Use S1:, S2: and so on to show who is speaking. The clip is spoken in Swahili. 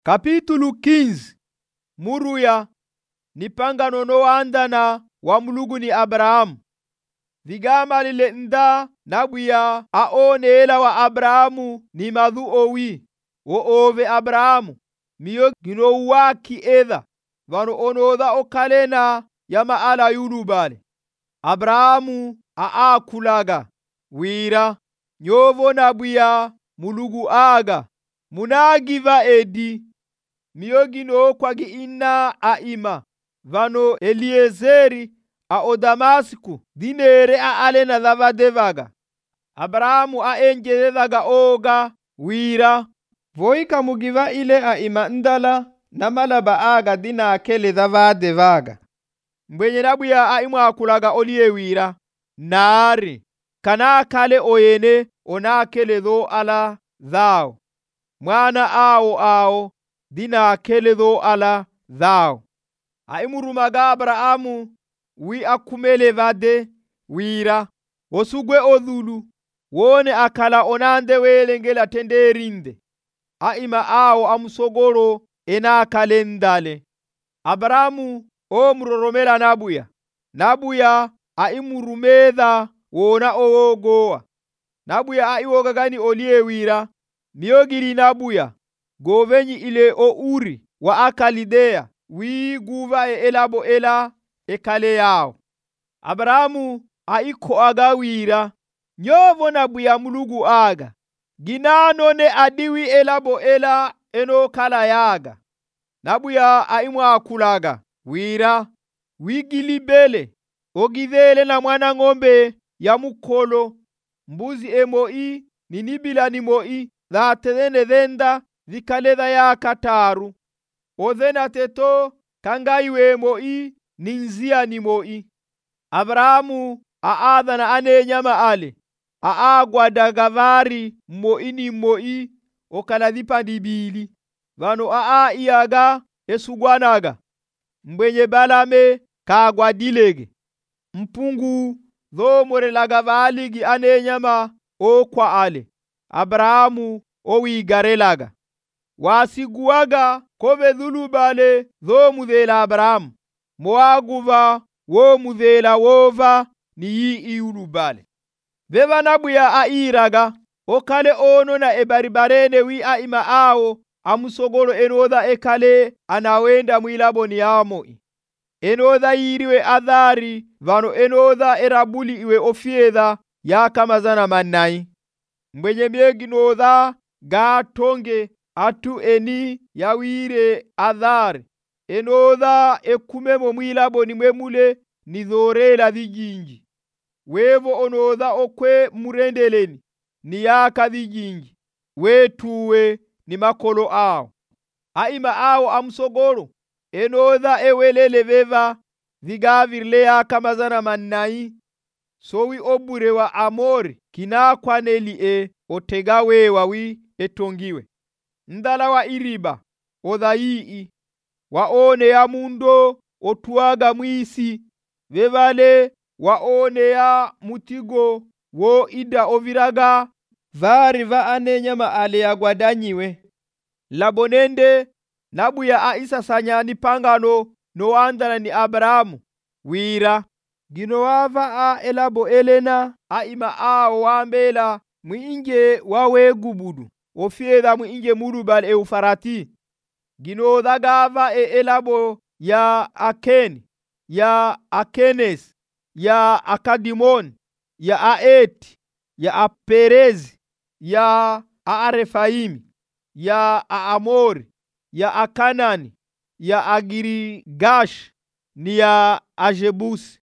S1: Kapitulu 15. Muruya ni pangano noandana wa Mulungu ni Abrahamu. Vigama lile nda nabuya aonela wa Abrahamu ni madhu owi wo ove Abrahamu miyo gino waki edha vano onoda okalena ya maala yulubale. Abrahamu aakulaga wira nyovo nabuya Mulungu aga munagiva edi miyo gino kwagi ina aima vano Eliezeri o Damasku dinere alena dhavadevaga. Abrahamu enjedevaga oga wira voika mugiva ile aima ndala na malaba aga dina akele dhavadevaga. Mbwenye nabuya aimwa akulaga olie wira nari kana kale oyene onakele dho ala dhao mwana ao dina akele dho ala dhao. Aimurumaga Abrahamu wi akumele vade wira osugwe odhulu wone akala onande welengela tenderinde aima amusogoro ena kalendale. Abrahamu omuroromela nabuya aimurumedha wona owogoa nabuya aiwoga gani olie wira miyogiri nabuya govenyi ile o Uri wa Akalidea wi guva elabo ela ekale yao. Abrahamu aiko aga wira nyovo nabuya Mulungu aga ginano ne adiwi elabo ela eno kala yaga. Nabuya aimwa akulaga wira wigilibele ogivele na mwana ng'ombe ya mukolo mbuzi emoi ninibila ni moi dhatene dhenda vikaledha ya kataru odhena teto kangaiwe moi ninzia ni moi. Abrahamu aadhana ane nyama ale aagwada gavari moi ni moi okaladhipa dibili vano iaga esugwanaga mbwenye balame kagwadilege mpungu dho morelaga valigi ane nyama okwa ale. Abrahamu owigarelaga wasiguaga kove dhulubale dho mudhela Abrahamu moaguva wo mudhela wova ni iulubale. Veva nabuya airaga okale ono na ebaribarene wi aima amusogolo enodha ekale anawenda mwilaboni yamoi enodha yiriwe adhari vano enodha erabuli iwe ofiedha yakamazana manai mbwenye miegi nodha gatonge atu eni yawire adhari enodha ekumemo mwilaboni mwemule nidhorela vijinji wevo onodha okwe murendeleni ni yaka vijinji wetuwe ni makolo ao. Aima amusogolo enodha ewelele veva vigavirle yakamazana manai sowi obure wa Amori kinakwaneli otega wewa wi etongiwe ndala wa iriba odhaii waone ya mundo otuaga mwisi vevale waone ya mutigo wo ida oviraga vari va ane nyama ale yagwadanyiwe. Labonende nabuya aisasanya ni pangano noandana ni Abrahamu wira gino wava elabo elena aima wambela mwinje wawegubudu ofiedha mwinje murubal Eufarati gino dhagava elabo ya Akeni ya Akenes ya Akadimon ya Aeti ya Aperezi ya Arefaimi ya Aamori ya Akanani ya Agirigash ni ya Ajebusi